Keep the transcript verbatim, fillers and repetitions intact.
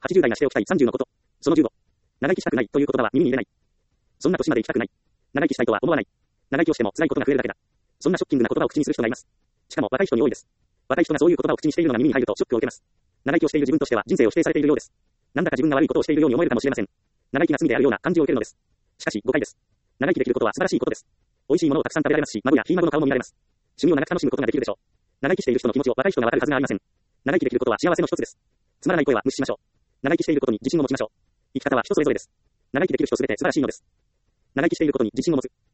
はちじゅう代なしておきたいさんじゅうのこと。そのじゅうご。長生きしたくないという言葉は耳に入れない。そんな年まで生きたくない。長生きしたいとは思わない。長生きをしても辛いことが増えるだけだ。そんなショッキングな言葉を口にする人がいます。しかも若い人に多いです。若い人がそういう言葉を口にしているのが耳に入るとショックを受けます。長生きをしている自分としては人生を否定されているようです。なんだか自分が悪いことをしているように思えるかもしれません。長生きが罪であるような感じを受けるのです。しかし誤解です。長生きできることは素晴らしいことです。美味しいものをたくさん食べられますし、孫やひ孫の顔も見られます。趣味を長く楽しむことができるでしょう。長生きしている人の気持ちを若い人がわかるはずがありません。長生きできることは幸せの一つです。つまらない声は無視しましょう。長生きしていることに自信を持ちましょう。生き方は人それぞれです。長生きできる人すべて素晴らしいのです。長生きしていることに自信を持つ。